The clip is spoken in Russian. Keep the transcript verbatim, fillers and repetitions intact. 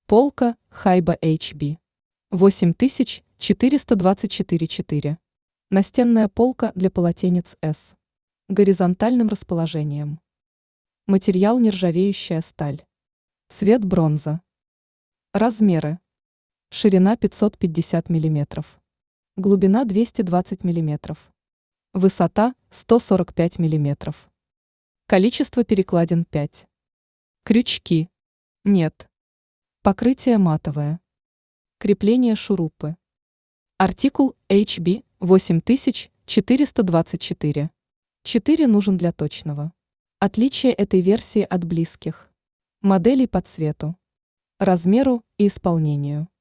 Полка Хайба эйч би. восемь тысяч четыреста двадцать четыре четыре. Настенная полка для полотенец С. Горизонтальным расположением. Материал нержавеющая сталь. Цвет бронза. Размеры. Ширина пятьсот пятьдесят миллиметров. Глубина двести двадцать миллиметров. Высота сто сорок пять миллиметров. Количество перекладин пять. Крючки. Нет. Покрытие матовое. Крепление шурупы. Артикул эйч би восемь тысяч четыреста двадцать четыре. четыре нужен для точного. Отличие этой версии от близких моделей по цвету, размеру и исполнению.